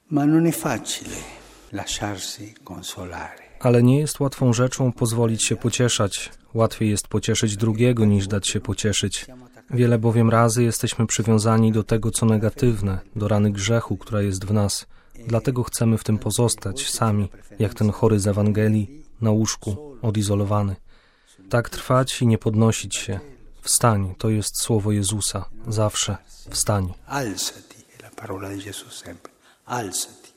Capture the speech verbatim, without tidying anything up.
Ma non è facile lasciarsi consolare. Ale nie jest łatwą rzeczą pozwolić się pocieszać. Łatwiej jest pocieszyć drugiego, niż dać się pocieszyć. Wiele bowiem razy jesteśmy przywiązani do tego, co negatywne, do rany grzechu, która jest w nas. Dlatego chcemy w tym pozostać sami, jak ten chory z Ewangelii, na łóżku, odizolowany. Tak trwać i nie podnosić się. Wstań, to jest słowo Jezusa. Zawsze wstań. Alzati, è la parola di Gesù sempre. Alzati.